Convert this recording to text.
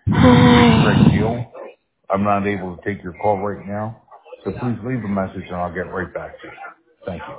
Great deal. I'm not able to take your call right now, so please leave a message and I'll get right back to you. Thank you.